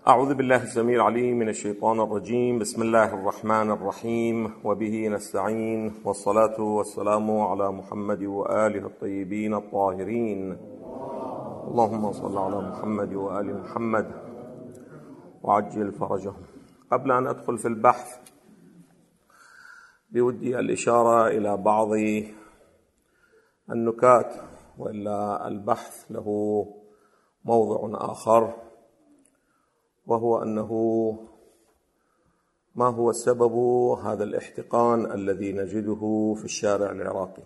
أعوذ بالله السميع العليم من الشيطان الرجيم. بسم الله الرحمن الرحيم، وبه نستعين، والصلاة والسلام على محمد وآله الطيبين الطاهرين. اللهم صل على محمد وآل محمد وعجل فرجهم. قبل أن أدخل في البحث بودي الإشارة إلى بعض النكات، وإلا البحث له موضع آخر، وهو أنه ما هو سبب هذا الاحتقان الذي نجده في الشارع العراقي؟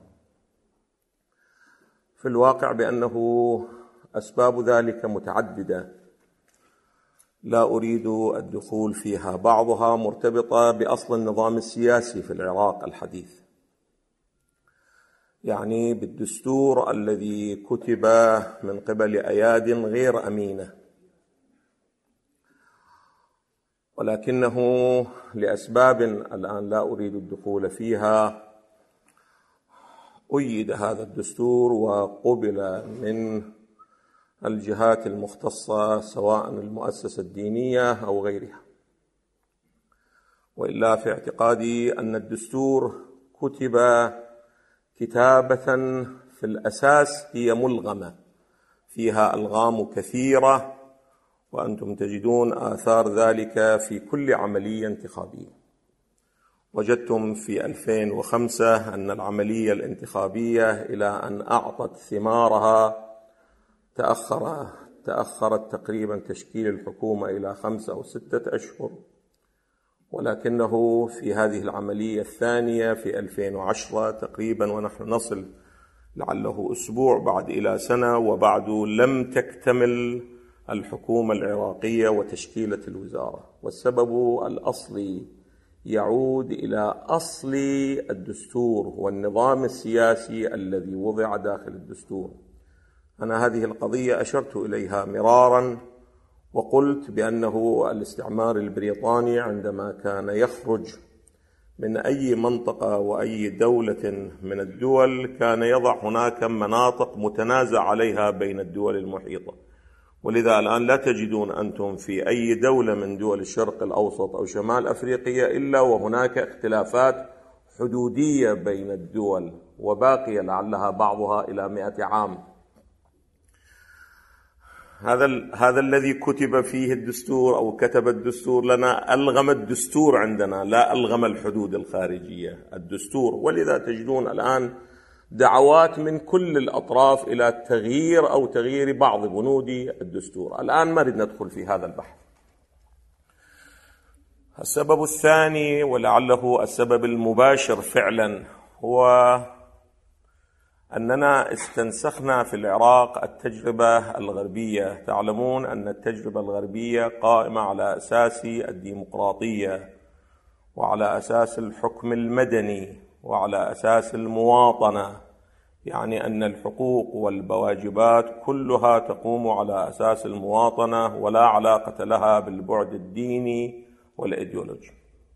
في الواقع بأنه أسباب ذلك متعددة لا أريد الدخول فيها، بعضها مرتبطة بأصل النظام السياسي في العراق الحديث، يعني بالدستور الذي كتب من قبل أياد غير أمينة، ولكنه لأسباب الآن لا أريد الدخول فيها أيد هذا الدستور وقبل من الجهات المختصة سواء المؤسسة الدينية أو غيرها. وإلا في اعتقادي أن الدستور كتب كتابة في الأساس هي ملغمة، فيها ألغام كثيرة، وأنتم تجدون آثار ذلك في كل عملية انتخابية. وجدتم في 2005 أن العملية الانتخابية إلى أن أعطت ثمارها تأخرت تقريبا تشكيل الحكومة إلى 5 أو 6 أشهر، ولكنه في هذه العملية الثانية في 2010 تقريبا، ونحن نصل لعله أسبوع بعد إلى سنة وبعد لم تكتمل الحكومة العراقية وتشكيلة الوزارة. والسبب الأصلي يعود إلى أصل الدستور والنظام السياسي الذي وضع داخل الدستور. أنا هذه القضية أشرت إليها مرارا، وقلت بأنه الاستعمار البريطاني عندما كان يخرج من أي منطقة وأي دولة من الدول كان يضع هناك مناطق متنازع عليها بين الدول المحيطة، ولذا الآن لا تجدون أنتم في أي دولة من دول الشرق الأوسط أو شمال أفريقيا إلا وهناك اختلافات حدودية بين الدول، وباقية لعلها بعضها إلى 100 عام. هذا الذي كتب فيه الدستور أو كتب الدستور لنا ألغم الدستور عندنا، لا ألغم الحدود الخارجية، الدستور. ولذا تجدون الآن دعوات من كل الأطراف إلى تغيير أو تغيير بعض بنود الدستور. الآن ما نريد ندخل في هذا البحث. السبب الثاني ولعله السبب المباشر فعلا هو أننا استنسخنا في العراق التجربة الغربية. تعلمون أن التجربة الغربية قائمة على أساس الديمقراطية وعلى أساس الحكم المدني وعلى أساس المواطنة، يعني أن الحقوق والواجبات كلها تقوم على أساس المواطنة ولا علاقة لها بالبعد الديني والإيديولوجي.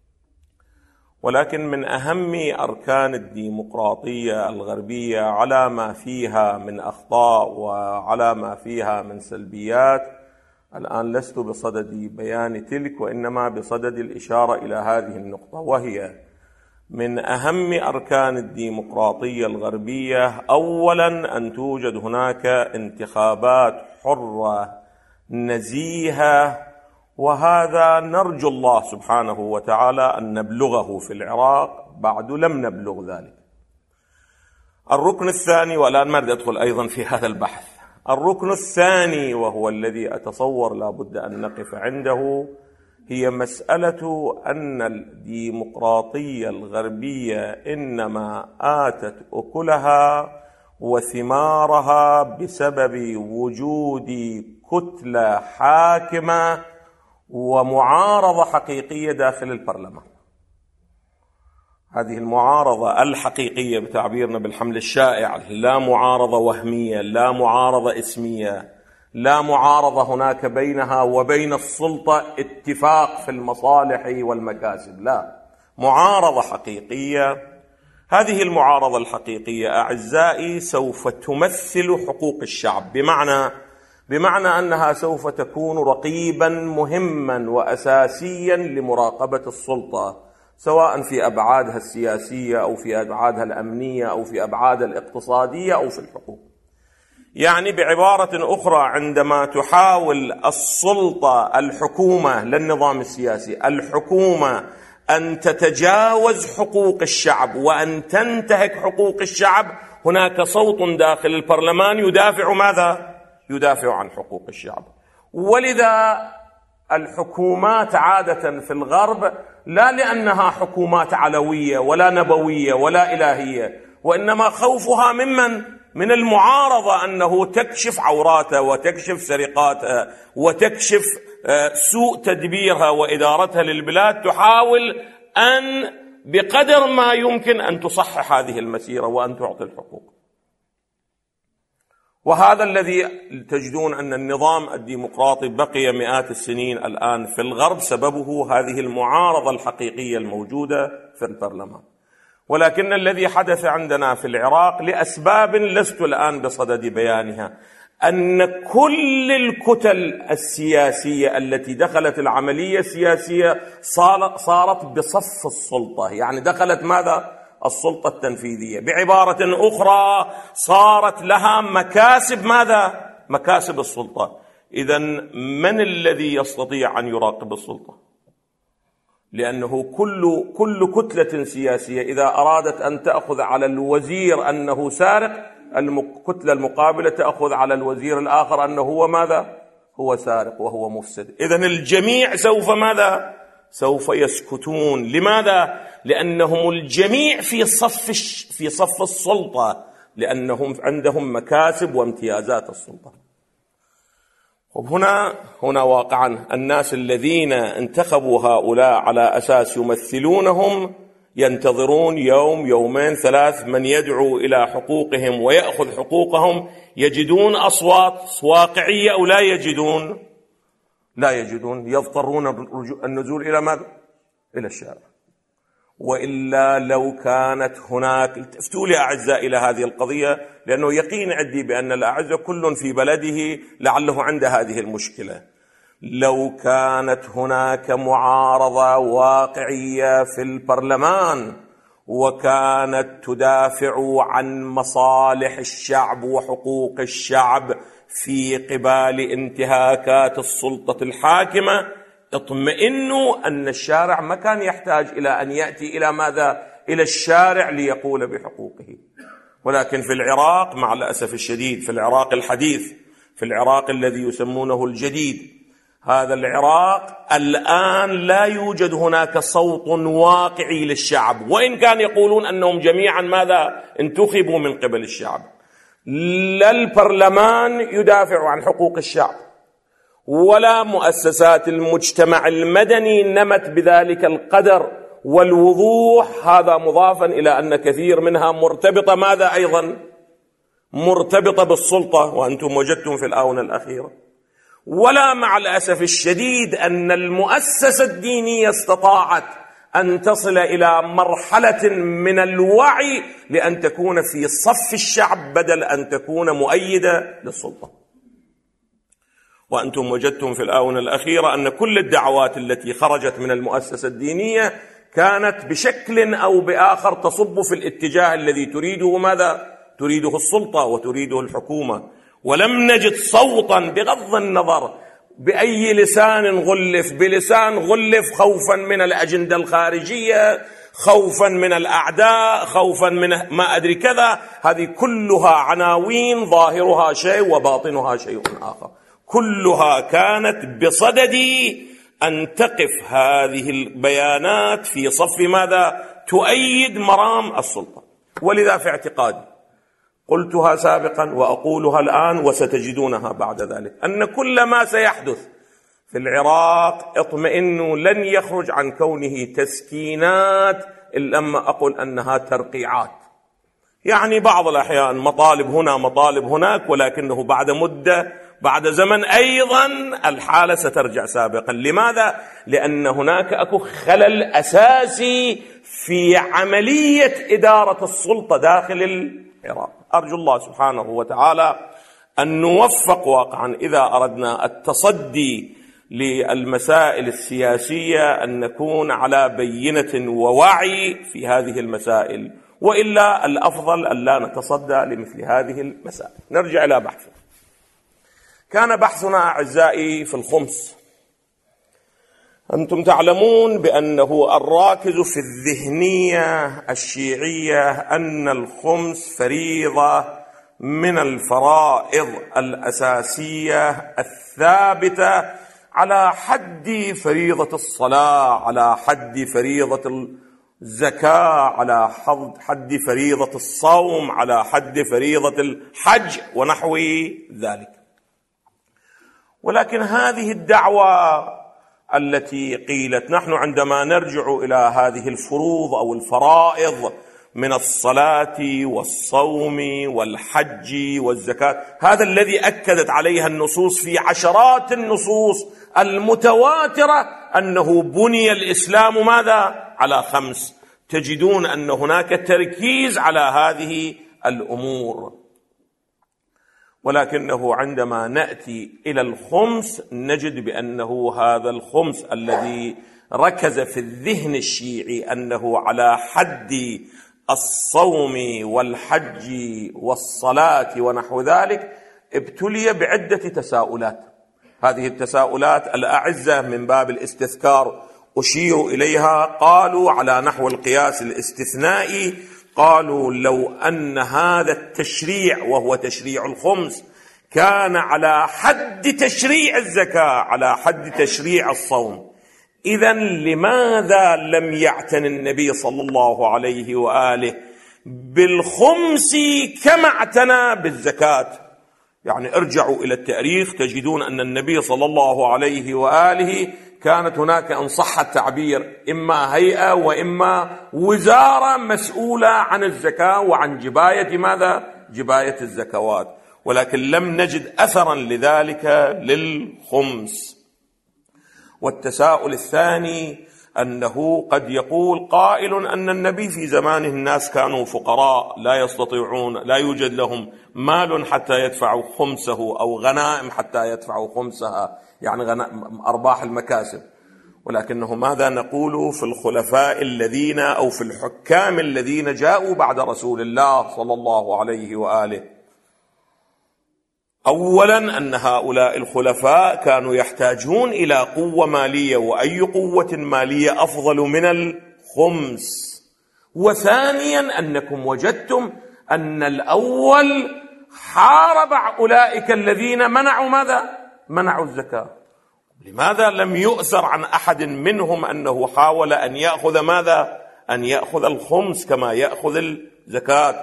ولكن من أهم أركان الديمقراطية الغربية على ما فيها من أخطاء وعلى ما فيها من سلبيات، الآن لست بصدد بيان تلك، وإنما بصدد الإشارة إلى هذه النقطة، وهي من أهم أركان الديمقراطية الغربية أولا أن توجد هناك انتخابات حرة نزيهة، وهذا نرجو الله سبحانه وتعالى أن نبلغه في العراق، بعد لم نبلغ ذلك. الركن الثاني، والآن ما أريد أدخل أيضا في هذا البحث، الركن الثاني وهو الذي أتصور لا بد أن نقف عنده، هي مسألة أن الديمقراطية الغربية إنما آتت أكلها وثمارها بسبب وجود كتلة حاكمة ومعارضة حقيقية داخل البرلمان. هذه المعارضة الحقيقية بتعبيرنا بالحمل الشائع، لا معارضة وهمية، لا معارضة اسمية، لا معارضة هناك بينها وبين السلطة اتفاق في المصالح والمكاسب، لا، معارضة حقيقية. هذه المعارضة الحقيقية أعزائي سوف تمثل حقوق الشعب، بمعنى بمعنى أنها سوف تكون رقيبا مهما وأساسيا لمراقبة السلطة، سواء في أبعادها السياسية أو في أبعادها الأمنية أو في أبعادها الاقتصادية أو في الحقوق. يعني بعبارة أخرى، عندما تحاول السلطة الحكومة للنظام السياسي الحكومة أن تتجاوز حقوق الشعب وأن تنتهك حقوق الشعب، هناك صوت داخل البرلمان يدافع ماذا؟ يدافع عن حقوق الشعب. ولذا الحكومات عادة في الغرب لا لأنها حكومات علوية ولا نبوية ولا إلهية، وإنما خوفها من المعارضة، أنه تكشف عوراتها وتكشف سرقاتها وتكشف سوء تدبيرها وإدارتها للبلاد، تحاول أن بقدر ما يمكن أن تصحح هذه المسيرة وأن تعطي الحقوق. وهذا الذي تجدون أن النظام الديمقراطي بقي مئات السنين الآن في الغرب سببه هذه المعارضة الحقيقية الموجودة في البرلمان. ولكن الذي حدث عندنا في العراق لأسباب لست الآن بصدد بيانها، أن كل الكتل السياسية التي دخلت العملية السياسية صارت بصف السلطة، يعني دخلت ماذا؟ السلطة التنفيذية. بعبارة أخرى، صارت لها مكاسب ماذا؟ مكاسب السلطة. إذن من الذي يستطيع أن يراقب السلطة؟ لأنه كل كتلة سياسية إذا أرادت أن تأخذ على الوزير أنه سارق، الكتلة المقابلة تأخذ على الوزير الآخر أنه هو ماذا؟ هو سارق وهو مفسد. إذن الجميع سوف ماذا؟ سوف يسكتون. لماذا؟ لأنهم الجميع في صف السلطة، لأنهم عندهم مكاسب وامتيازات السلطة. هنا واقعا الناس الذين انتخبوا هؤلاء على أساس يمثلونهم ينتظرون يوم يومين ثلاث من يدعو إلى حقوقهم ويأخذ حقوقهم. يجدون أصوات واقعية أو لا يجدون؟ لا يجدون، يضطرون النزول إلى ماذا؟ إلى الشارع. وإلا لو كانت هناك، التفتوا لي أعزائي إلى هذه القضية، لأنه يقين عندي بأن الأعزة كل في بلده لعله عنده هذه المشكلة. لو كانت هناك معارضة واقعية في البرلمان وكانت تدافع عن مصالح الشعب وحقوق الشعب في قبال انتهاكات السلطة الحاكمة، اطمئنوا أن الشارع ما كان يحتاج إلى أن يأتي إلى ماذا؟ إلى الشارع ليقول بحقوقه. ولكن في العراق مع الأسف الشديد، في العراق الحديث، في العراق الذي يسمونه الجديد، هذا العراق الآن لا يوجد هناك صوت واقعي للشعب، وإن كان يقولون أنهم جميعا ماذا؟ انتخبوا من قبل الشعب. لا البرلمان يدافع عن حقوق الشعب، ولا مؤسسات المجتمع المدني نمت بذلك القدر والوضوح. هذا مضافا إلى أن كثير منها مرتبطة ماذا أيضا؟ مرتبطة بالسلطة، وأنتم وجدتم في الآونة الأخيرة. ولا مع الأسف الشديد أن المؤسسة الدينية استطاعت أن تصل إلى مرحلة من الوعي لأن تكون في صف الشعب بدل أن تكون مؤيدة للسلطة. وأنتم وجدتم في الآونة الأخيرة أن كل الدعوات التي خرجت من المؤسسة الدينية كانت بشكل أو بآخر تصب في الاتجاه الذي تريده ماذا؟ تريده السلطة وتريده الحكومة. ولم نجد صوتا بغض النظر بأي لسان غلف، بلسان غلف خوفا من الأجندة الخارجية، خوفا من الأعداء، خوفا من ما أدري كذا. هذه كلها عناوين ظاهرها شيء وباطنها شيء آخر. كلها كانت بصدد أن تقف هذه البيانات في صف ماذا؟ تؤيد مرام السلطة. ولذا في اعتقادي، قلتها سابقا وأقولها الآن وستجدونها بعد ذلك، أن كل ما سيحدث في العراق اطمئنوا لن يخرج عن كونه تسكينات إلا لما أقول أنها ترقيعات. يعني بعض الأحيان مطالب هنا مطالب هناك، ولكنه بعد مدة بعد زمن أيضا الحالة سترجع سابقا. لماذا؟ لأن هناك أكو خلل أساسي في عملية إدارة السلطة داخل العراق. أرجو الله سبحانه وتعالى أن نوفق واقعا إذا أردنا التصدي للمسائل السياسية، أن نكون على بينة ووعي في هذه المسائل، وإلا الأفضل أن لا نتصدى لمثل هذه المسائل. نرجع إلى بحثنا. كان بحثنا أعزائي في الخمس. أنتم تعلمون بأنه الراكز في الذهنية الشيعية أن الخمس فريضة من الفرائض الأساسية الثابتة على حد فريضة الصلاة، على حد فريضة الزكاة، على حد فريضة الصوم، على حد فريضة الحج ونحو ذلك. ولكن هذه الدعوة التي قيلت نحن عندما نرجع إلى هذه الفروض أو الفرائض من الصلاة والصوم والحج والزكاة، هذا الذي أكدت عليها النصوص في عشرات النصوص المتواترة أنه بني الإسلام ماذا؟ على 5. تجدون أن هناك تركيز على هذه الأمور، ولكنه عندما نأتي إلى الخمس نجد بأنه هذا الخمس الذي ركز في الذهن الشيعي أنه على حد الصوم والحج والصلاة ونحو ذلك، ابتلي بعدة تساؤلات. هذه التساؤلات الأعزة من باب الاستذكار أشير إليها. قالوا على نحو القياس الاستثنائي، قالوا لو أن هذا التشريع وهو تشريع الخمس كان على حد تشريع الزكاة، على حد تشريع الصوم، إذن لماذا لم يعتن النبي صلى الله عليه وآله بالخمس كما اعتنى بالزكاة؟ يعني ارجعوا إلى التاريخ تجدون أن النبي صلى الله عليه وآله كانت هناك إن صح التعبير إما هيئة وإما وزارة مسؤولة عن الزكاة وعن جباية ماذا؟ جباية الزكوات، ولكن لم نجد أثرا لذلك للخمس. والتساؤل الثاني أنه قد يقول قائل أن النبي في زمانه الناس كانوا فقراء لا يستطيعون، لا يوجد لهم مال حتى يدفعوا خمسه أو غنائم حتى يدفعوا خمسها، يعني أرباح المكاسب. ولكنه ماذا نقول في الخلفاء الذين أو في الحكام الذين جاءوا بعد رسول الله صلى الله عليه وآله؟ أولا أن هؤلاء الخلفاء كانوا يحتاجون إلى قوة مالية، وأي قوة مالية أفضل من الخمس. وثانيا أنكم وجدتم أن الأول حارب أولئك الذين منعوا ماذا؟ منعوا الزكاة. لماذا لم يؤثر عن أحد منهم أنه حاول أن يأخذ ماذا؟ أن يأخذ الخمس كما يأخذ الزكاة؟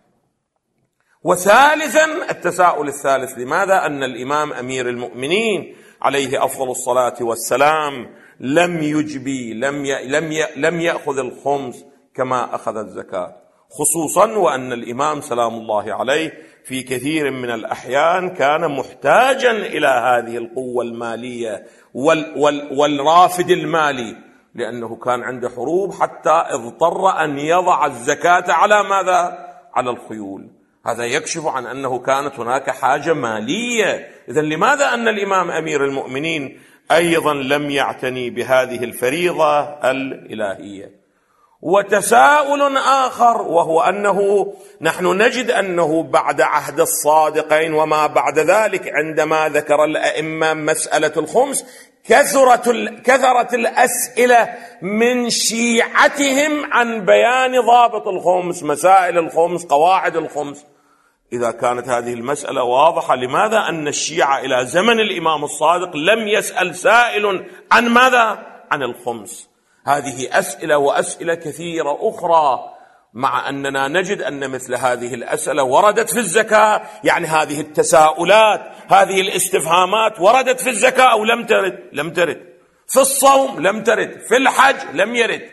وثالثا التساؤل الثالث، لماذا أن الإمام أمير المؤمنين عليه أفضل الصلاة والسلام لم يجبي لم يأخذ الخمس كما أخذ الزكاة؟ خصوصا وأن الإمام سلام الله عليه في كثير من الأحيان كان محتاجا إلى هذه القوة المالية والرافد المالي، لأنه كان عنده حروب حتى اضطر أن يضع الزكاة على ماذا؟ على الخيول. هذا يكشف عن أنه كانت هناك حاجة مالية. إذن لماذا أن الإمام أمير المؤمنين أيضا لم يعتني بهذه الفريضة الإلهية؟ وتساؤل آخر وهو أنه نحن نجد أنه بعد عهد الصادقين وما بعد ذلك عندما ذكر الأئمة مسألة الخمس كثرت الأسئلة من شيعتهم عن بيان ضابط الخمس، مسائل الخمس، قواعد الخمس. إذا كانت هذه المسألة واضحة، لماذا أن الشيعة إلى زمن الإمام الصادق لم يسأل سائل عن ماذا؟ عن الخمس. هذه أسئلة وأسئلة كثيرة أخرى، مع أننا نجد أن مثل هذه الأسئلة وردت في الزكاة. يعني هذه التساؤلات، هذه الاستفهامات وردت في الزكاة أو لم ترد؟ لم ترد. في الصوم لم ترد، في الحج لم يرد.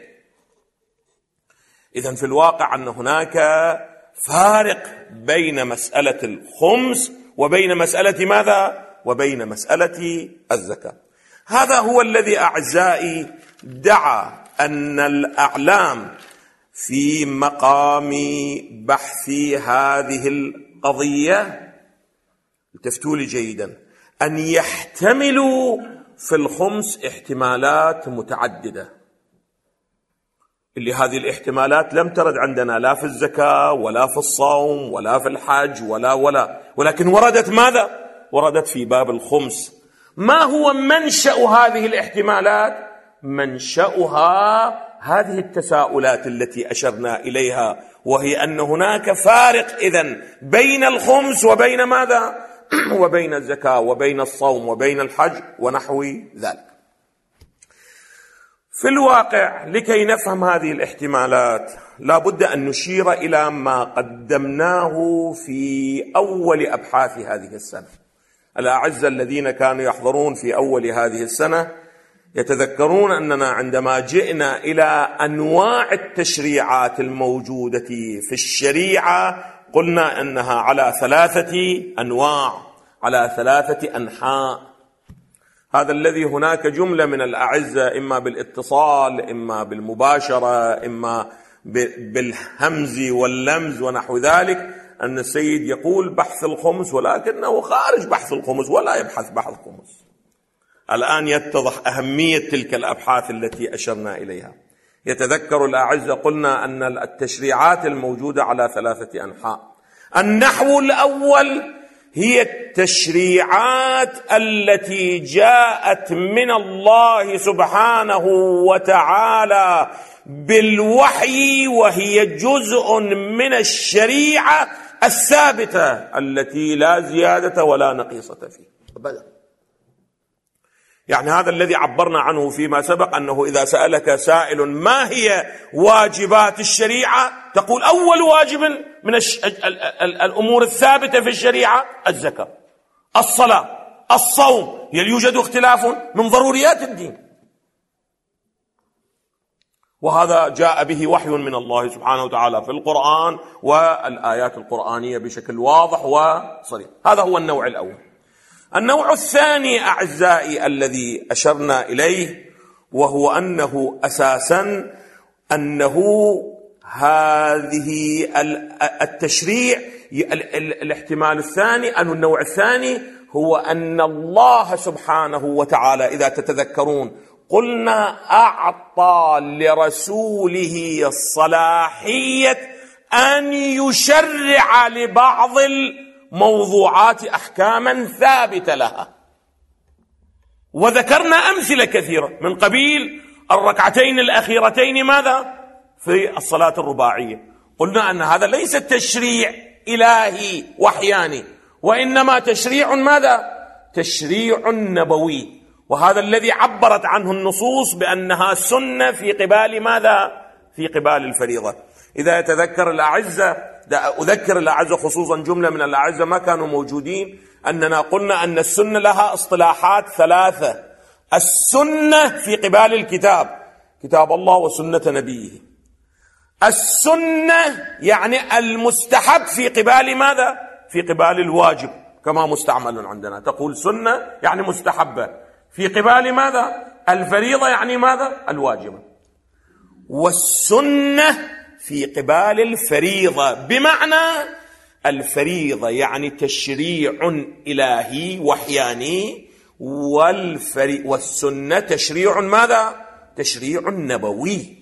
إذن في الواقع أن هناك فارق بين مسألة الخمس وبين مسألة ماذا؟ وبين مسألة الزكاة. هذا هو الذي أعزائي دعا أن الأعلام في مقام بحث هذه القضية التفتوا لي جيدا، أن يحتملوا في الخمس احتمالات متعددة، اللي هذه الاحتمالات لم ترد عندنا لا في الزكاة ولا في الصوم ولا في الحج ولكن وردت ماذا؟ وردت في باب الخمس. ما هو منشأ هذه الاحتمالات؟ منشأها هذه التساؤلات التي أشرنا إليها، وهي أن هناك فارق إذن بين الخمس وبين ماذا؟ وبين الزكاة وبين الصوم وبين الحج ونحو ذلك. في الواقع لكي نفهم هذه الاحتمالات لا بد أن نشير إلى ما قدمناه في أول أبحاث هذه السنة. الأعزة الذين كانوا يحضرون في أول هذه السنة يتذكرون أننا عندما جئنا إلى أنواع التشريعات الموجودة في الشريعة قلنا أنها على 3 أنواع، على 3 أنحاء. هذا الذي هناك جملة من الأعزة إما بالاتصال إما بالمباشرة إما بالهمز واللمز ونحو ذلك، أن السيد يقول بحث الخمس ولكنه خارج بحث الخمس ولا يبحث بحث الخمس. الآن يتضح أهمية تلك الأبحاث التي أشرنا إليها. يتذكر الأعزة قلنا أن التشريعات الموجودة على 3 أنحاء. النحو الأول هي التشريعات التي جاءت من الله سبحانه وتعالى بالوحي، وهي جزء من الشريعة الثابتة التي لا زيادة ولا نقيصة فيه أبدا. يعني هذا الذي عبرنا عنه فيما سبق، أنه إذا سألك سائل ما هي واجبات الشريعة تقول أول واجب من الأمور الثابتة في الشريعة الزكاة، الصلاة، الصوم، يوجد اختلاف من ضروريات الدين، وهذا جاء به وحي من الله سبحانه وتعالى في القرآن والآيات القرآنية بشكل واضح وصريح. هذا هو النوع الأول. النوع الثاني أعزائي الذي أشرنا إليه، وهو أنه أساسا أنه هذه التشريع الاحتمال الثاني أن النوع الثاني هو أن الله سبحانه وتعالى إذا تتذكرون قلنا أعطى لرسوله الصلاحية أن يشرع لبعض الموضوعات أحكاما ثابتة لها، وذكرنا أمثلة كثيرة من قبيل الركعتين الأخيرتين ماذا؟ في الصلاة الرباعية. قلنا أن هذا ليس تشريع إلهي وحياني، وإنما تشريع ماذا؟ تشريع نبوي، وهذا الذي عبرت عنه النصوص بأنها سنة في قبال ماذا؟ في قبال الفريضة. إذا يتذكر الأعزة، أذكر الأعزة خصوصا جملة من الأعزة ما كانوا موجودين، أننا قلنا أن السنة لها اصطلاحات 3. السنة في قبال الكتاب، كتاب الله وسنة نبيه. السنة يعني المستحب في قبال ماذا؟ في قبال الواجب، كما مستعمل عندنا، تقول سنة يعني مستحبة في قبال ماذا؟ الفريضة يعني ماذا؟ الواجبة. والسنة في قبال الفريضة، بمعنى الفريضة يعني تشريع إلهي وحياني، والسنة تشريع ماذا؟ تشريع نبوي.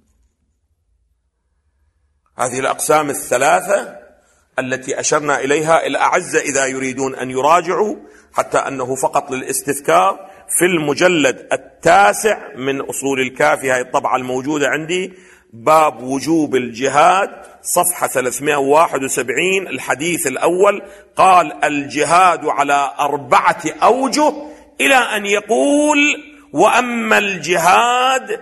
هذه الأقسام 3 التي أشرنا إليها. الأعزة إذا يريدون أن يراجعوا، حتى أنه فقط للاستذكار، في المجلد 9 من أصول الكافي، هذه الطبعة الموجودة عندي، باب وجوب الجهاد، صفحة 371، الحديث الأول، قال الجهاد على 4 أوجه، إلى أن يقول وأما الجهاد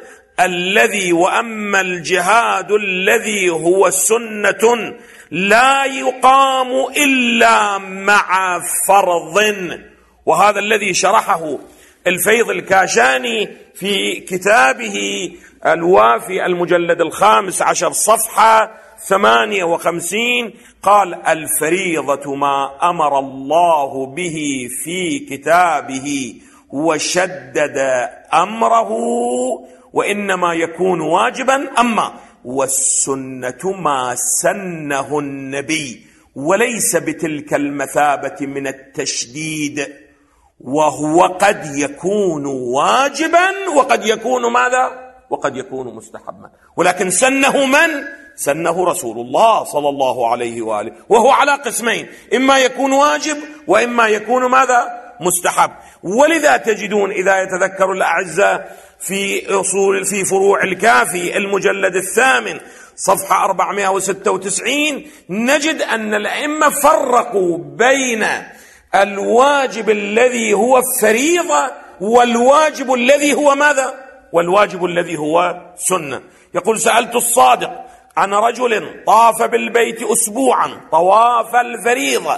الذي هو سنة لا يقام إلا مع فرض. وهذا الذي شرحه الفيض الكاشاني في كتابه الوافي المجلد 15 صفحة 58، قال الفريضة ما أمر الله به في كتابه وشدد أمره، وإنما يكون واجبا. أما والسنة ما سنه النبي وليس بتلك المثابة من التشديد، وهو قد يكون واجبا وقد يكون ماذا؟ وقد يكون مستحبا. ولكن سنه من؟ سنه رسول الله صلى الله عليه وآله، وهو على قسمين، إما يكون واجب وإما يكون ماذا؟ مستحب. ولذا تجدون إذا يتذكر الأعزاء في فروع الكافي المجلد 8 صفحة 496 نجد أن الأئمة فرقوا بين الواجب الذي هو الفريضة والواجب الذي هو ماذا؟ والواجب الذي هو سنة. يقول: سألت الصادق عن رجل طاف بالبيت أسبوعا طواف الفريضة،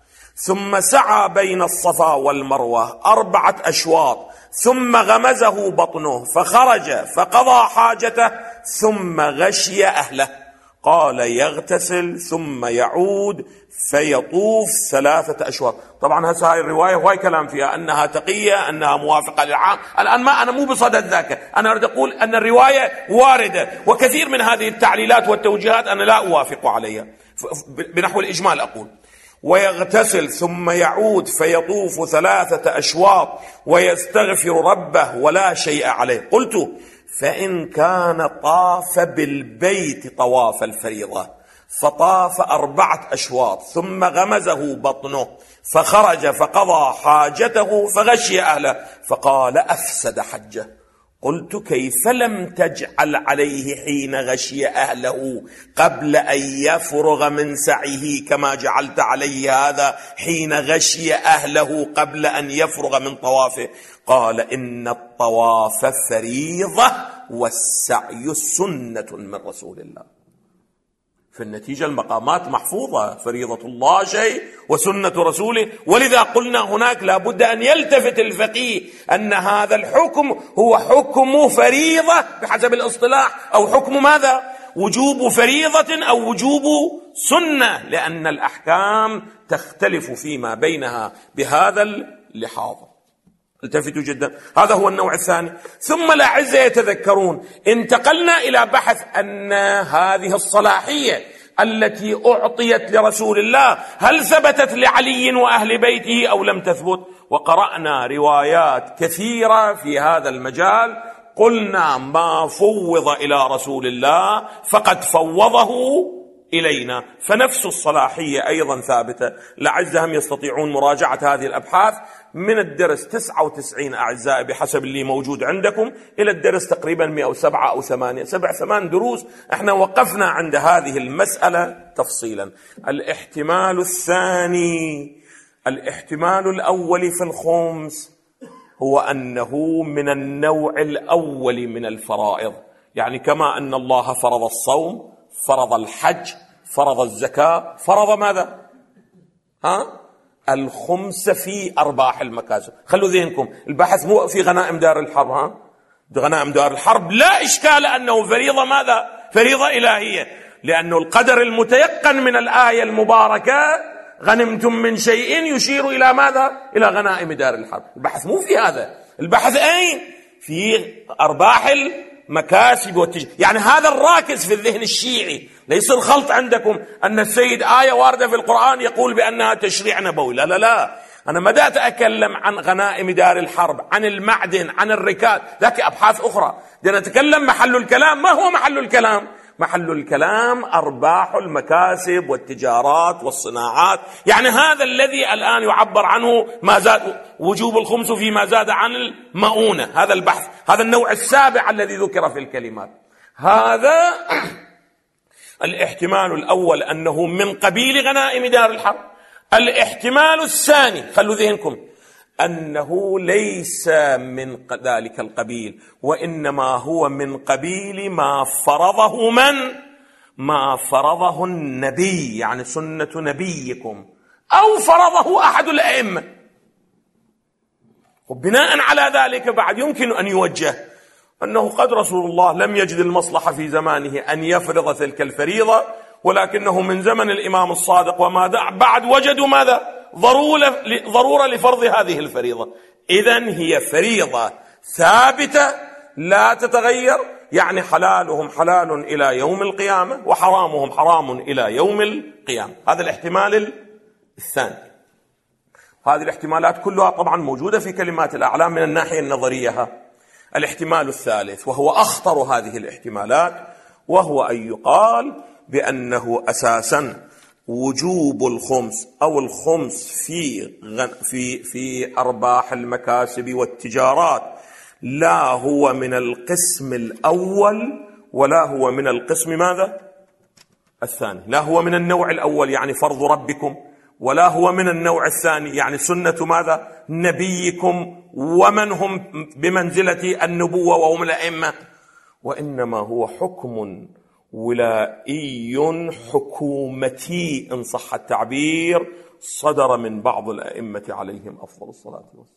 ثم سعى بين الصفا والمروة 4 أشواط، ثم غمزه بطنه فخرج فقضى حاجته، ثم غشي أهله. قال: يغتسل ثم يعود فيطوف 3 أشواط. طبعا هسه هاي الرواية هواي كلام فيها أنها تقية، أنها موافقة للعام. الآن ما أنا مو بصدد ذاك، أنا أريد أقول أن الرواية واردة، وكثير من هذه التعليلات والتوجيهات أنا لا أوافق عليها. بنحو الإجمال أقول: ويغتسل ثم يعود فيطوف 3 أشواط ويستغفر ربه ولا شيء عليه. قلت: فإن كان طاف بالبيت طواف الفريضة فطاف 4 أشواط ثم غمزه بطنه فخرج فقضى حاجته فغشي أهله، فقال: أفسد حجه. قلت: كيف لم تجعل عليه حين غشي أهله قبل أن يفرغ من سعيه كما جعلت عليه هذا حين غشي أهله قبل أن يفرغ من طوافه؟ قال: إن الطواف فريضة والسعي سنة من رسول الله. في النتيجة المقامات محفوظة، فريضة الله شيء وسنة رسوله. ولذا قلنا هناك لابد أن يلتفت الفقيه أن هذا الحكم هو حكم فريضة بحسب الاصطلاح، أو حكم ماذا؟ وجوب فريضة أو وجوب سنة، لأن الأحكام تختلف فيما بينها بهذا اللحاظ. التفتوا جدا. هذا هو النوع الثاني. ثم الأعزة يتذكرون انتقلنا إلى بحث أن هذه الصلاحية التي أعطيت لرسول الله هل ثبتت لعلي وأهل بيته أو لم تثبت؟ وقرأنا روايات كثيرة في هذا المجال. قلنا: ما فوض إلى رسول الله فقد فوضه إلينا، فنفس الصلاحية أيضا ثابتة. الأعزة هم يستطيعون مراجعة هذه الأبحاث من الدرس 99 أعزائي بحسب اللي موجود عندكم إلى الدرس تقريبا 107 أو 8 دروس احنا وقفنا عند هذه المسألة تفصيلا. الاحتمال الثاني، الاحتمال الأول في الخمس هو أنه من النوع الأول من الفرائض، يعني كما أن الله فرض الصوم، فرض الحج، فرض الزكاة، فرض ماذا؟ الخمس في أرباح المكاسب. خلوا ذهنكم البحث مو في غنائم دار الحرب. غنائم دار الحرب لا إشكال أنه فريضة ماذا؟ فريضة إلهية، لأنه القدر المتيقن من الآية المباركة: غنمتم من شيء، يشير إلى ماذا؟ إلى غنائم دار الحرب. البحث مو في هذا، البحث أين؟ في أرباح المكاسب والتجارة. يعني هذا الراكز في الذهن الشيعي، ليس الخلط عندكم أن السيد آية واردة في القرآن يقول بأنها تشريع نبوي. لا لا لا، أنا ما دا أتكلم عن غنائم دار الحرب، عن المعدن، عن الركاز، ذاك أبحاث أخرى. دا نتكلم محل الكلام. ما هو محل الكلام؟ محل الكلام أرباح المكاسب والتجارات والصناعات. يعني هذا الذي الآن يعبر عنه ما زاد وجوب الخمس فيما زاد عن المؤونة. هذا البحث، هذا النوع السابع الذي ذكر في الكلمات. هذا الاحتمال الأول أنه من قبيل غنائم دار الحرب. الاحتمال الثاني، خلوا ذهنكم، أنه ليس من ذلك القبيل، وإنما هو من قبيل ما فرضه ما فرضه النبي، يعني سنة نبيكم، أو فرضه أحد الأئمة. وبناء على ذلك بعد يمكن أن يوجه أنه قد رسول الله لم يجد المصلحة في زمانه أن يفرض تلك الفريضة، ولكنه من زمن الإمام الصادق وما بعد وجدوا ماذا؟ ضرورة لفرض هذه الفريضة. إذن هي فريضة ثابتة لا تتغير، يعني حلالهم حلال إلى يوم القيامة وحرامهم حرام إلى يوم القيامة. هذا الاحتمال الثاني. هذه الاحتمالات كلها طبعا موجودة في كلمات الأعلام من الناحية النظرية. الاحتمال الثالث وهو أخطر هذه الاحتمالات، وهو أن يقال بأنه أساسا وجوب الخمس أو الخمس في أرباح المكاسب والتجارات لا هو من القسم الأول ولا هو من القسم ماذا؟ الثاني. لا هو من النوع الأول يعني فرض ربكم، ولا هو من النوع الثاني يعني سنة ماذا؟ نبيكم ومن هم بمنزلة النبوة وهم الأئمة، وإنما هو حكم ولائي حكومتي إن صح التعبير صدر من بعض الأئمة عليهم أفضل الصلاة والسلام.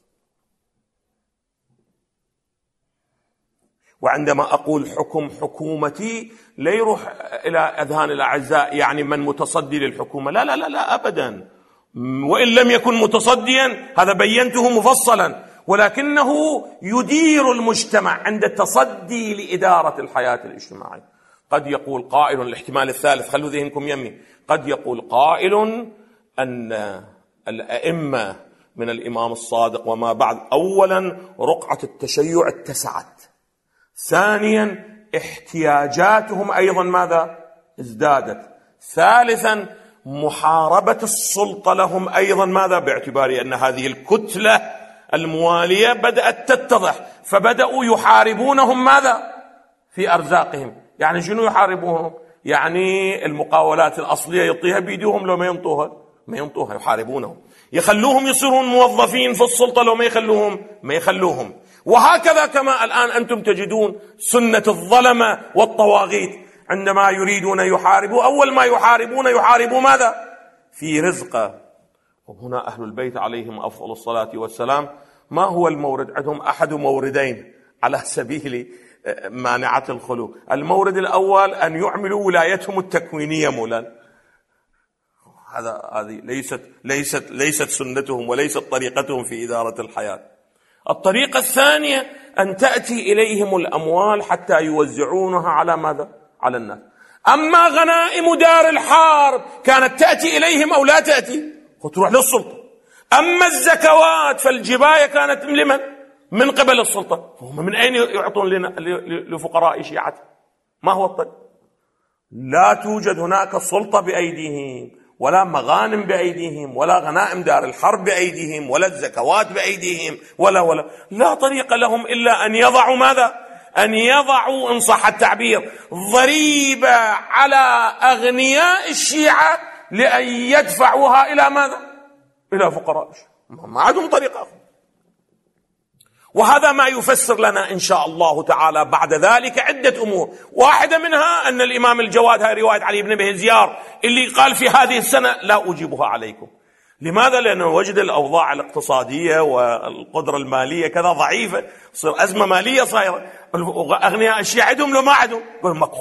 وعندما أقول حكم حكومتي لا يروح إلى أذهان الأعزاء يعني من متصدي للحكومة، لا لا لا لا أبدا، وإن لم يكن متصديا هذا بينته مفصلا، ولكنه يدير المجتمع عند التصدي لإدارة الحياة الاجتماعية. قد يقول قائل، الاحتمال الثالث خلوا ذهنكم يمي، قد يقول قائل أن الأئمة من الإمام الصادق وما بعد أولا رقعة التشيع اتسعت، ثانيا احتياجاتهم أيضا ماذا؟ ازدادت، ثالثا محاربة السلطة لهم أيضا ماذا؟ باعتبار أن هذه الكتلة الموالية بدأت تتضح، فبدأوا يحاربونهم ماذا؟ في أرزاقهم. يعني شنو يحاربوهم؟ يعني المقاولات الأصلية يعطيها بيديهم لو ما ينطوها يحاربونهم، يخلوهم يصيرون موظفين في السلطة لو ما يخلوهم. وهكذا كما الآن أنتم تجدون سنة الظلمة والطواغيت عندما يريدون يحاربوا، أول ما يحاربوا ماذا؟ في رزقه. وهنا أهل البيت عليهم أفضل الصلاة والسلام ما هو المورد عندهم؟ أحد موردين على سبيل مانعة الخلو. المورد الأول أن يعملوا ولايتهم التكوينية مولا، هذه ليست سنتهم وليست طريقتهم في إدارة الحياة. الطريقة الثانية أن تأتي إليهم الأموال حتى يوزعونها على ماذا؟ على الناس. أما غنائم دار الحرب كانت تأتي إليهم أو لا تأتي؟ وتروح للسلطة. أما الزكوات فالجباية كانت لمن؟ من قبل السلطة. هم من أين يعطون لفقراء شيعته؟ ما هو الطريق؟ لا توجد هناك سلطة بأيديهم، ولا مغانم بأيديهم، ولا غنائم دار الحرب بأيديهم، ولا الزكوات بأيديهم، ولا لا طريق لهم إلا أن يضعوا ماذا؟ أن يضعوا إن صح التعبير ضريبة على أغنياء الشيعة لأن يدفعوها إلى ماذا؟ إلى فقراء الشيعة. ما عندهم طريقة. وهذا ما يفسر لنا إن شاء الله تعالى بعد ذلك عدة أمور. واحدة منها أن الإمام الجواد، هاي رواية علي بن بهزيار اللي قال في هذه السنة لا أجيبها عليكم. لماذا؟ لأنه وجد الأوضاع الاقتصادية والقدرة المالية كذا ضعيفة، صار أزمة مالية صايرة، أغنياء الشيعة عندهم لو ما عندهم يقول ماكو.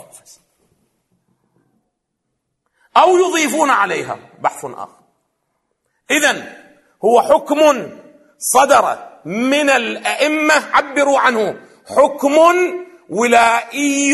أو يضيفون عليها، بحث آخر. إذن هو حكم صدر من الأئمة عبروا عنه حكم ولائي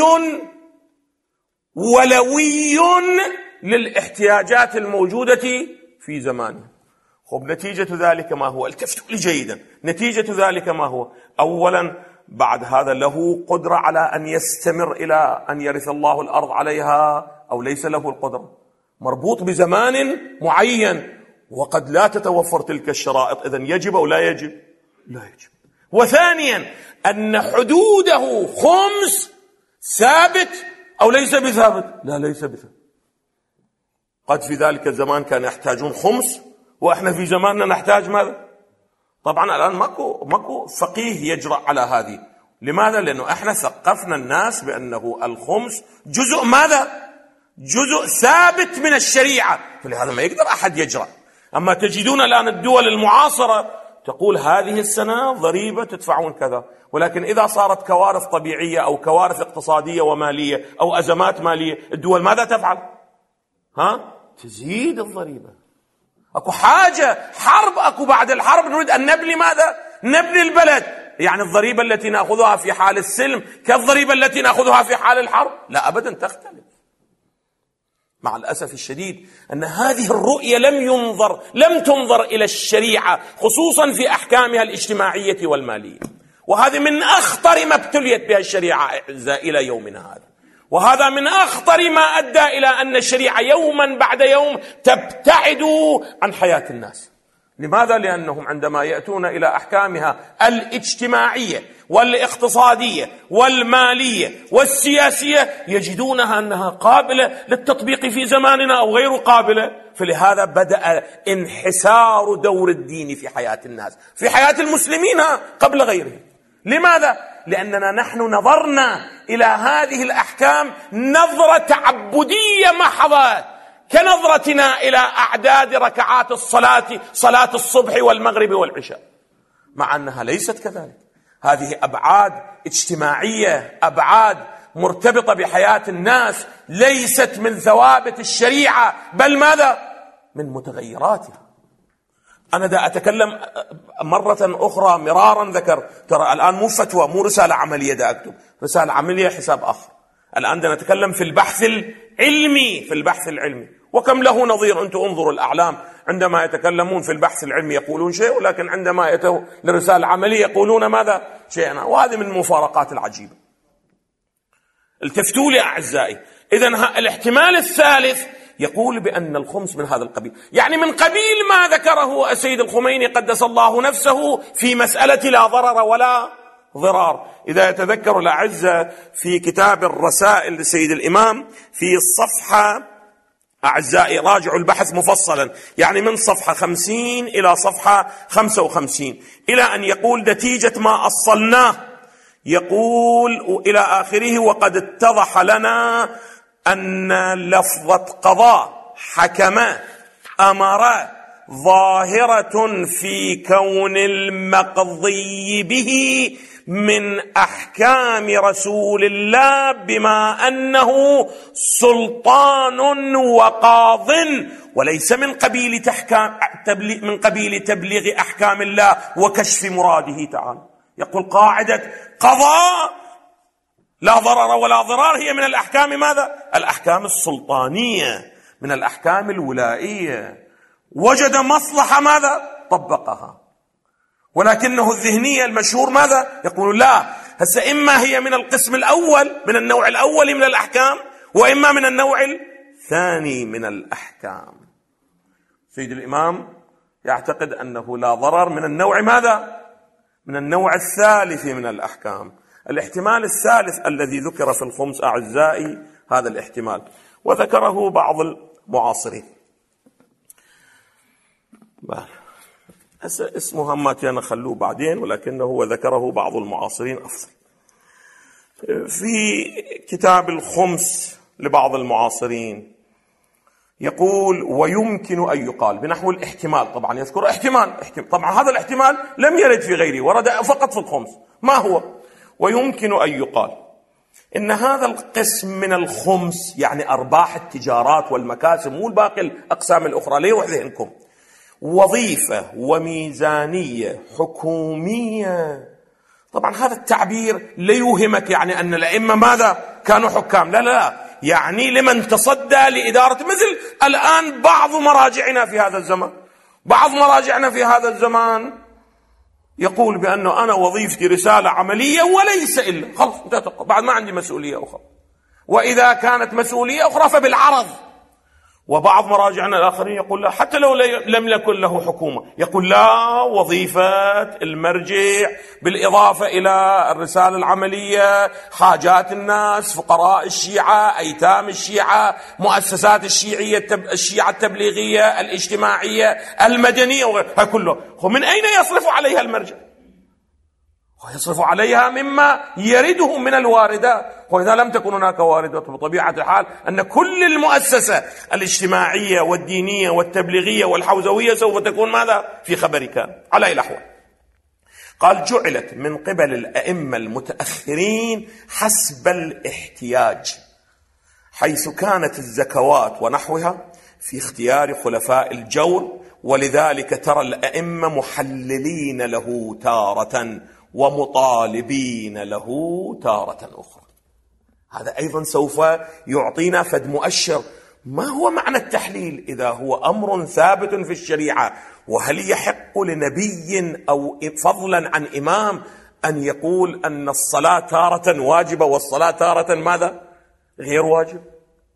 ولوي للاحتياجات الموجودة في زمانه. خب نتيجة ذلك ما هو؟ التفتوا لي جيدا. نتيجة ذلك ما هو؟ أولا بعد هذا له قدرة على أن يستمر إلى أن يرث الله الأرض عليها أو ليس له القدرة؟ مربوط بزمان معين وقد لا تتوفر تلك الشرائط، إذن يجب أو لا يجب؟ لا يجب. وثانيا أن حدوده خمس ثابت أو ليس بثابت؟ لا، ليس بثابت. قد في ذلك الزمان كانوا يحتاجون خمس وإحنا في زماننا نحتاج ماذا؟ طبعا الآن ماكو فقيه يجرأ على هذه. لماذا؟ لأنه إحنا ثقفنا الناس بأنه الخمس جزء ماذا؟ جزء ثابت من الشريعة، فلهذا ما يقدر أحد يجرأ. أما تجدون الآن الدول المعاصرة تقول هذه السنة ضريبة تدفعون كذا، ولكن إذا صارت كوارث طبيعية أو كوارث اقتصادية ومالية أو أزمات مالية الدول ماذا تفعل؟ تزيد الضريبة. أكو حاجة حرب، أكو بعد الحرب نريد أن نبني ماذا؟ نبني البلد. يعني الضريبة التي نأخذها في حال السلم كالضريبة التي نأخذها في حال الحرب؟ لا أبدا، تختلف. مع الأسف الشديد أن هذه الرؤية لم تنظر إلى الشريعة خصوصا في أحكامها الاجتماعية والمالية، وهذه من أخطر ما ابتليت بها الشريعة إلى يومنا هذا، وهذا من أخطر ما أدى إلى أن الشريعة يوما بعد يوم تبتعد عن حياة الناس. لماذا؟ لأنهم عندما يأتون إلى أحكامها الاجتماعية والاقتصادية والمالية والسياسية يجدونها أنها قابلة للتطبيق في زماننا أو غير قابلة، فلهذا بدأ انحسار دور الدين في حياة الناس، في حياة المسلمين قبل غيرهم. لماذا؟ لأننا نحن نظرنا إلى هذه الأحكام نظرة تعبدية محضة، كنظرتنا إلى أعداد ركعات الصلاة، صلاة الصبح والمغرب والعشاء، مع أنها ليست كذلك. هذه أبعاد اجتماعية، أبعاد مرتبطة بحياة الناس، ليست من ثوابت الشريعة، بل ماذا؟ من متغيراتها. أنا دا أتكلم مرة أخرى مرارا ذكر، ترى الآن مو فتوى، مو رسالة عملية دا أكتب، رسالة عملية حساب آخر. الآن دا نتكلم في البحث العلمي، في البحث العلمي، وكم له نظير. أنتم انظروا الأعلام عندما يتكلمون في البحث العلمي يقولون شيء، ولكن عندما يأتوا للرسالة العملية يقولون ماذا؟ شيئا. وهذه من المفارقات العجيبة. التفتوا لي أعزائي. إذن الاحتمال الثالث يقول بأن الخمس من هذا القبيل، يعني من قبيل ما ذكره السيد الخميني قدس الله نفسه في مسألة لا ضرر ولا ضرار. إذا يتذكر الأعزة في كتاب الرسائل لسيد الإمام في الصفحة، أعزائي راجعوا البحث مفصلا، يعني من صفحة 50 إلى صفحة 55، إلى أن يقول نتيجة ما أصلناه، يقول إلى آخره: وقد اتضح لنا أن لفظة قضاء، حكم، أمر ظاهرة في كون المقضي به من أحكام رسول الله، بما أنه سلطان وقاض، وليس من قبيل تبليغ أحكام الله وكشف مراده تعالى. يقول قاعدة قضاء لا ضرر ولا ضرار هي من الأحكام ماذا؟ الأحكام السلطانية، من الأحكام الولائية. وجد مصلحة ماذا؟ طبقها. ولكنه الذهنية المشهور ماذا؟ يقول لا، هسه إما هي من القسم الأول، من النوع الأول من الأحكام، وإما من النوع الثاني من الأحكام. سيد الإمام يعتقد أنه لا ضرر من النوع ماذا؟ من النوع الثالث من الأحكام. الاحتمال الثالث الذي ذكر في الخمس أعزائي هذا الاحتمال، وذكره بعض المعاصرين. اسمه هماتي أنا خلوه بعدين، ولكنه هو ذكره بعض المعاصرين أفضل. في كتاب الخمس لبعض المعاصرين يقول: ويمكن أن يقال بنحو الاحتمال، طبعا يذكر احتمال، طبعا هذا الاحتمال لم يرد في غيره، ورد فقط في الخمس. ما هو؟ ويمكن أن يقال إن هذا القسم من الخمس، يعني أرباح التجارات والمكاسب، مو الباقي الأقسام الأخرى، ليروح ذهنكم، وظيفة وميزانية حكومية. طبعا هذا التعبير ليوهمك يعني أن الأئمة ماذا؟ كانوا حكام. لا لا لا، يعني لمن تصدى لإدارة، مثل الآن بعض مراجعنا في هذا الزمان، بعض مراجعنا في هذا الزمان يقول بأنه أنا وظيفتي رسالة عملية وليس إلا، خلص بعد ما عندي مسؤولية أخرى، وإذا كانت مسؤولية أخرى فبالعرض. وبعض مراجعنا الآخرين يقول لا، حتى لو لم يكن له حكومة، يقول لا، وظيفة المرجع بالإضافة إلى الرسالة العملية حاجات الناس، فقراء الشيعة، أيتام الشيعة، مؤسسات الشيعة التبليغية، الاجتماعية، المدنية، وغيرها كله. ومن أين يصرف عليها المرجع؟ ويصرف عليها مما يرده من الواردات. وإذا لم تكن هناك واردات، بطبيعة الحال أن كل المؤسسة الاجتماعية والدينية والتبليغية والحوزوية سوف تكون ماذا؟ في خبرك. على أي الأحوال، قال: جعلت من قبل الأئمة المتأخرين حسب الاحتياج، حيث كانت الزكوات ونحوها في اختيار خلفاء الجور، ولذلك ترى الأئمة محللين له تارة ومطالبين له تارة أخرى. هذا أيضا سوف يعطينا فد مؤشر ما هو معنى التحليل إذا هو أمر ثابت في الشريعة، وهل يحق لنبي أو فضلا عن إمام أن يقول أن الصلاة تارة واجبة والصلاة تارة ماذا؟ غير واجب؟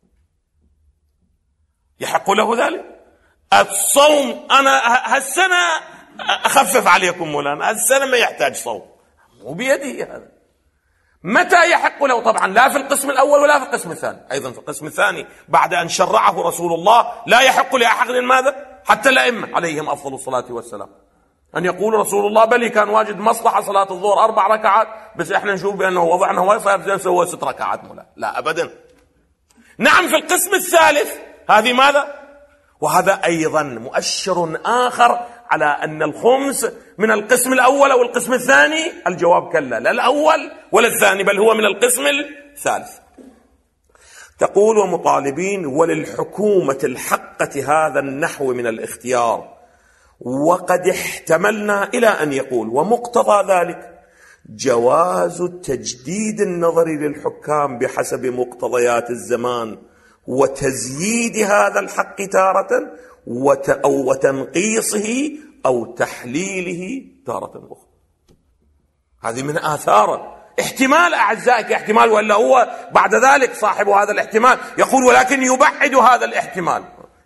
يحق له ذلك؟ الصوم أنا هالسنة أخفف عليكم مولانا، هالسنة ما يحتاج صوم، مو بيدي هذا. متى يحق له؟ طبعا لا في القسم الأول ولا في القسم الثاني. أيضا في القسم الثاني بعد أن شرعه رسول الله لا يحق لأحد ماذا؟ حتى الأئمة عليهم أفضل الصلاة والسلام أن يقول رسول الله بل كان واجد مصلحة صلاة الظهر 4 ركعات، بس إحنا نشوف بأنه وضعنا واي سوى 6 ركعات. لا أبدا. نعم في القسم الثالث هذه ماذا؟ وهذا أيضا مؤشر آخر على أن الخمس من القسم الأول أو القسم الثاني. الجواب كلا، لا الأول ولا الثاني، بل هو من القسم الثالث. تقول ومطالبين وللحكومة الحقة هذا النحو من الاختيار، وقد احتملنا إلى أن يقول ومقتضى ذلك جواز تجديد النظر للحكام بحسب مقتضيات الزمان وتزييد هذا الحق تارة أو وتنقيصه أو تحليله تارة أخرى. هذه من آثار احتمال أعزائك، احتمال، ولا هو بعد ذلك صاحب هذا الاحتمال يقول ولكن يبعد هذا الاحتمال،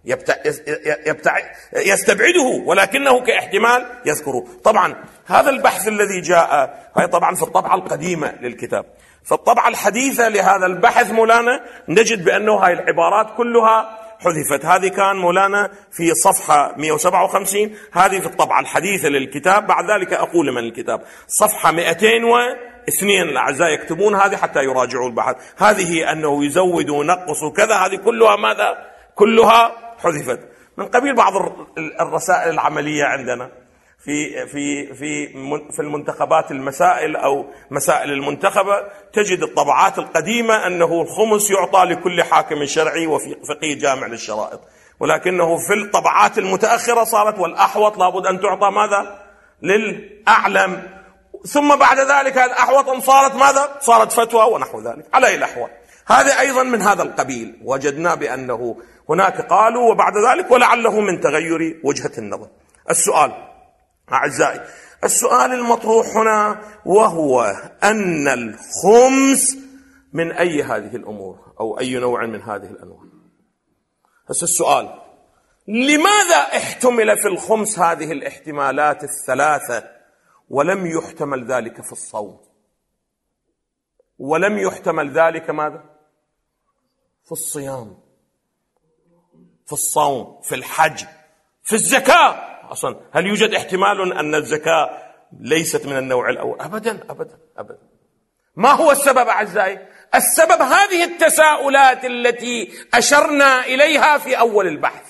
يستبعده ولكنه كاحتمال يذكره. طبعا هذا البحث الذي جاء هي طبعا في الطبعة القديمة للكتاب. في الطبعة الحديثة لهذا البحث مولانا نجد بأنه هاي العبارات كلها حذفت. هذه كان مولانا في صفحة 157، هذه في الطبعة الحديثة للكتاب. بعد ذلك أقول من الكتاب صفحة 202 الأعزاء يكتبون هذه حتى يراجعوا البحث. هذه أنه يزود ونقص وكذا، هذه كلها ماذا؟ كلها حذفت من قبيل بعض الرسائل العملية عندنا في المنتخبات، المسائل أو مسائل المنتخبة، تجد الطبعات القديمة أنه الخمس يعطى لكل حاكم شرعي وفي فقيه جامع للشرائط، ولكنه في الطبعات المتأخرة صارت والأحوط لابد أن تعطى ماذا؟ للأعلم. ثم بعد ذلك الأحوط صارت ماذا؟ صارت فتوى ونحو ذلك. على أي الأحوال هذا أيضا من هذا القبيل. وجدنا بأنه هناك قالوا وبعد ذلك ولعله من تغير وجهة النظر. السؤال أعزائي، السؤال المطروح هنا وهو أن الخمس من أي هذه الأمور أو أي نوع من هذه الأنواع. هذا السؤال، لماذا احتمل في الخمس هذه الاحتمالات الثلاثة ولم يحتمل ذلك في الصوم؟ ولم يحتمل ذلك ماذا؟ في الصيام، في الصوم، في الحج، في الزكاة. أصلا هل يوجد احتمال أن الزكاة ليست من النوع الأول؟ أبدا أبدا أبدا. ما هو السبب أعزائي؟ السبب هذه التساؤلات التي أشرنا إليها في أول البحث.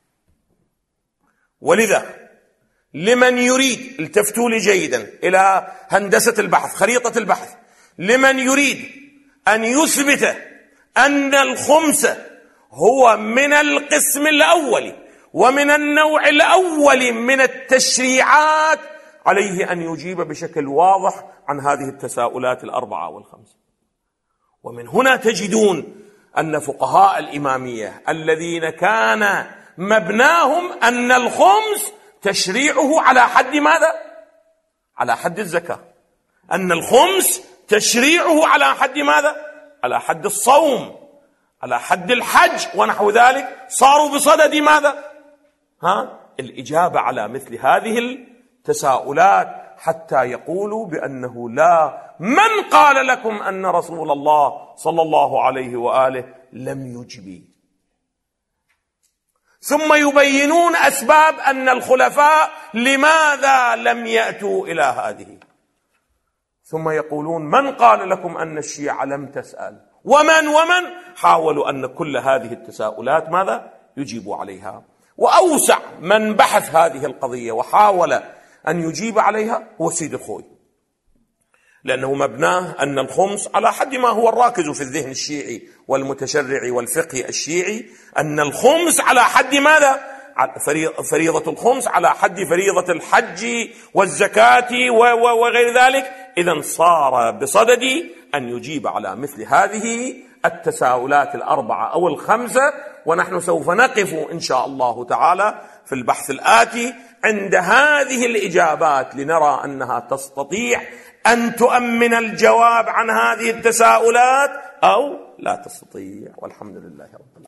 ولذا لمن يريد، التفتوا لي جيدا إلى هندسة البحث، خريطة البحث، لمن يريد أن يثبت أن الخمس هو من القسم الأول ومن النوع الأول من التشريعات، عليه أن يجيب بشكل واضح عن هذه التساؤلات 4 و5. ومن هنا تجدون أن فقهاء الإمامية الذين كان مبناهم أن الخمس تشريعه على حد ماذا؟ على حد الزكاة. أن الخمس تشريعه على حد ماذا؟ على حد الصوم، على حد الحج ونحو ذلك، صاروا بصدد ماذا؟ الإجابة على مثل هذه التساؤلات حتى يقولوا بأنه لا، من قال لكم أن رسول الله صلى الله عليه وآله لم يجب؟ ثم يبينون أسباب أن الخلفاء لماذا لم يأتوا إلى هذه، ثم يقولون من قال لكم أن الشيعة لم تسأل، ومن حاولوا أن كل هذه التساؤلات ماذا؟ يجيبوا عليها. وأوسع من بحث هذه القضية وحاول أن يجيب عليها هو سيد الخوي، لأنه مبناه أن الخمس على حد ما هو الراكز في الذهن الشيعي والمتشرعي والفقهي الشيعي، أن الخمس على حد ماذا؟ فريضة الخمس على حد فريضة الحج والزكاة وغير ذلك. إذن صار بصددي أن يجيب على مثل هذه التساؤلات الأربعة أو الخمسة، ونحن سوف نقف إن شاء الله تعالى في البحث الآتي عند هذه الإجابات لنرى أنها تستطيع أن تؤمن الجواب عن هذه التساؤلات أو لا تستطيع. والحمد لله رب العالمين.